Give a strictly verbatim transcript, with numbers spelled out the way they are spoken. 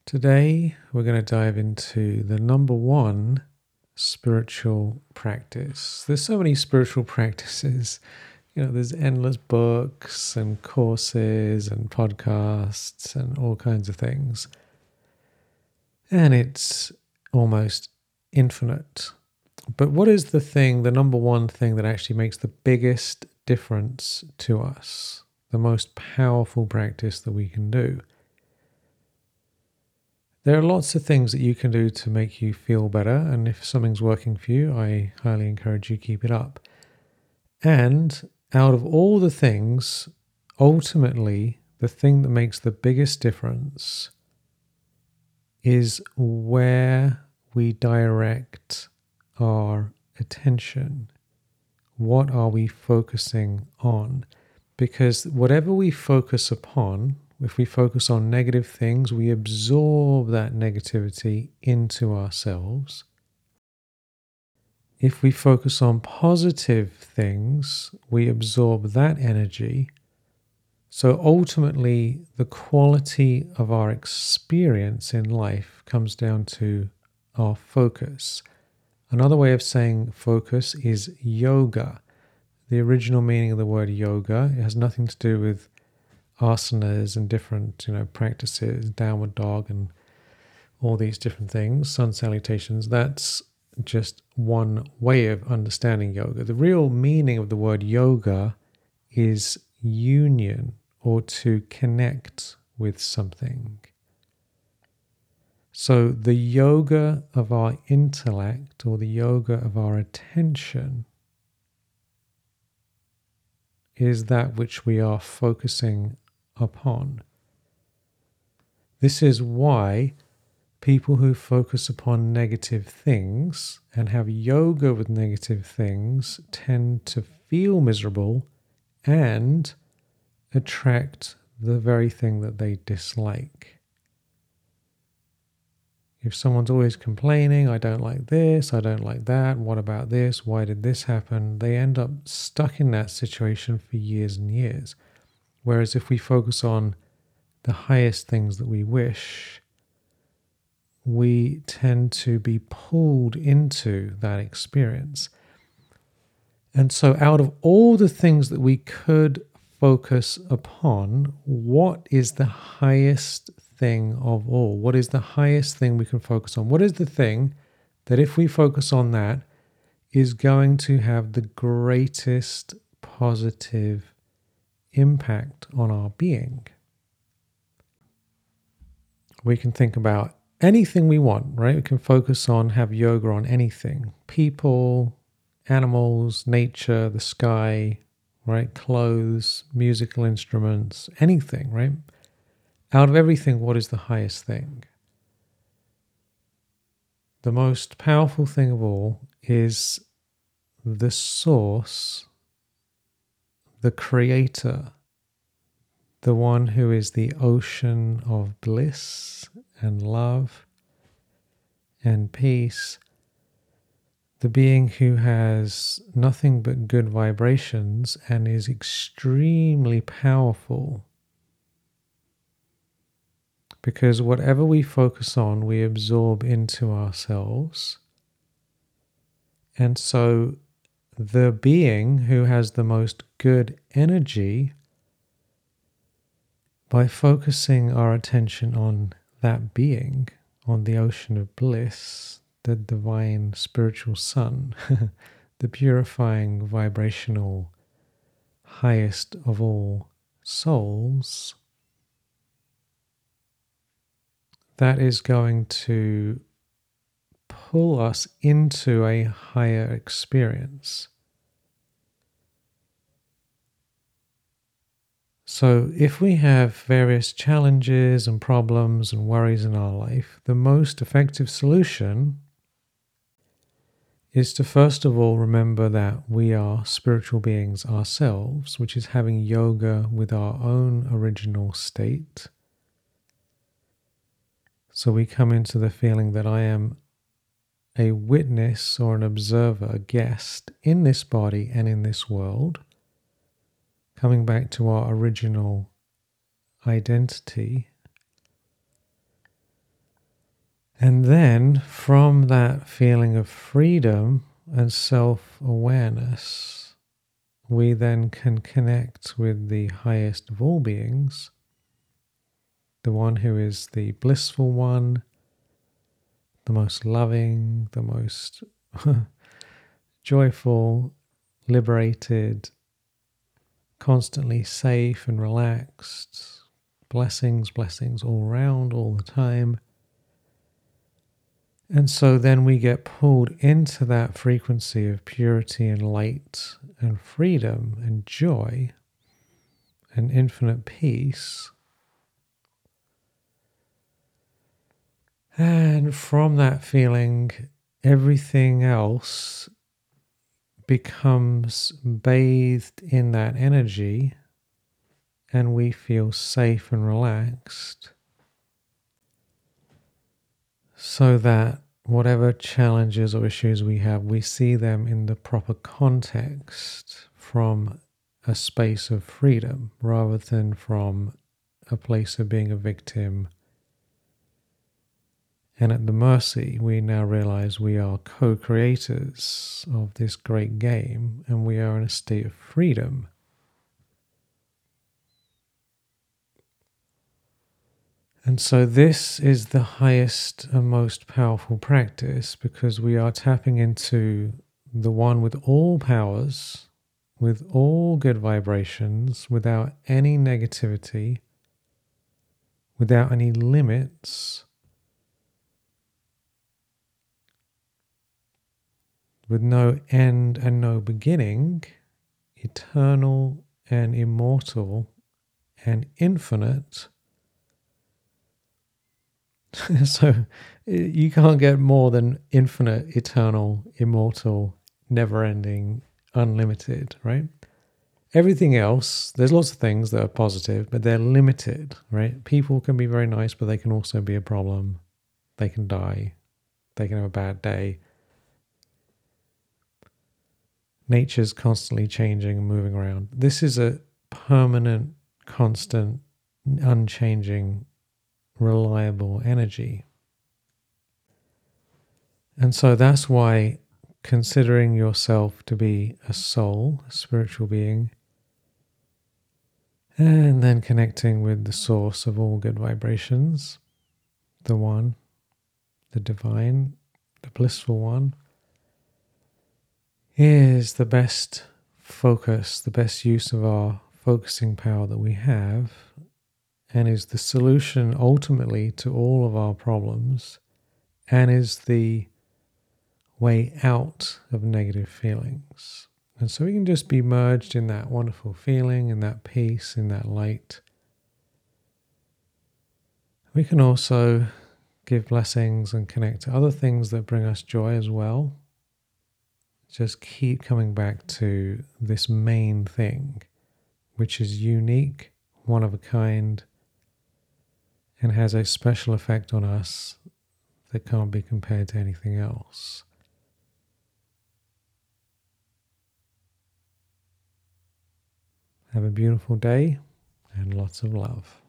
Today, we're going to dive into the number one spiritual practice. There's so many spiritual practices. You know, there's endless books and courses and podcasts and all kinds of things. And it's almost infinite. But what is the thing, the number one thing that actually makes the biggest difference to us? The most powerful practice that we can do? There are lots of things that you can do to make you feel better, and if something's working for you, I highly encourage you keep it up. And out of all the things, ultimately, the thing that makes the biggest difference is where we direct our attention. What are we focusing on? Because whatever we focus upon, if we focus on negative things, we absorb that negativity into ourselves. If we focus on positive things, we absorb that energy. So ultimately, the quality of our experience in life comes down to our focus. Another way of saying focus is yoga. The original meaning of the word yoga, it has nothing to do with asanas and different, you know, practices, downward dog and all these different things, sun salutations. That's just one way of understanding yoga. The real meaning of the word yoga is union, or to connect with something. So the yoga of our intellect, or the yoga of our attention, is that which we are focusing upon. This is why people who focus upon negative things and have yoga with negative things tend to feel miserable and attract the very thing that they dislike. If someone's always complaining, I don't like this, I don't like that, what about this, why did this happen? They end up stuck in that situation for years and years. Whereas if we focus on the highest things that we wish, we tend to be pulled into that experience. And so out of all the things that we could focus upon, what is the highest thing of all? What is the highest thing we can focus on? What is the thing that if we focus on that is going to have the greatest positive impact on our being? We can think about anything we want, right? We can focus on, have yoga on anything. People, animals, nature, the sky, right? Clothes, musical instruments, anything, right? Out of everything, what is the highest thing? The most powerful thing of all is the source, the creator, the one who is the ocean of bliss and love and peace, the being who has nothing but good vibrations and is extremely powerful. Because whatever we focus on, we absorb into ourselves. And so the being who has the most good energy, by focusing our attention on that being, on the ocean of bliss, the divine spiritual sun, the purifying vibrational highest of all souls, that is going to pull us into a higher experience. So if we have various challenges and problems and worries in our life, the most effective solution is to first of all remember that we are spiritual beings ourselves, which is having yoga with our own original state. So we come into the feeling that I am a witness or an observer, a guest in this body and in this world, coming back to our original identity. And then from that feeling of freedom and self-awareness, we then can connect with the highest of all beings, the one who is the blissful one, the most loving, the most joyful, liberated, constantly safe and relaxed. Blessings, blessings all around, all the time. And so then we get pulled into that frequency of purity and light and freedom and joy and infinite peace. And from that feeling, everything else becomes bathed in that energy, and we feel safe and relaxed, so that whatever challenges or issues we have, we see them in the proper context from a space of freedom rather than from a place of being a victim and at the mercy. We now realize we are co-creators of this great game, and we are in a state of freedom. And so this is the highest and most powerful practice, because we are tapping into the one with all powers, with all good vibrations, without any negativity, without any limits, with no end and no beginning, eternal and immortal and infinite. So you can't get more than infinite, eternal, immortal, never-ending, unlimited, right? Everything else, there's lots of things that are positive, but they're limited, right? People can be very nice, but they can also be a problem. They can die. They can have a bad day. Nature's constantly changing and moving around. This is a permanent, constant, unchanging, reliable energy. And so that's why considering yourself to be a soul, a spiritual being, and then connecting with the source of all good vibrations, the one, the divine, the blissful one, is the best focus, the best use of our focusing power that we have, and is the solution ultimately to all of our problems, and is the way out of negative feelings. And so we can just be merged in that wonderful feeling, in that peace, in that light. We can also give blessings and connect to other things that bring us joy as well. Just keep coming back to this main thing, which is unique, one of a kind, and has a special effect on us that can't be compared to anything else. Have a beautiful day and lots of love.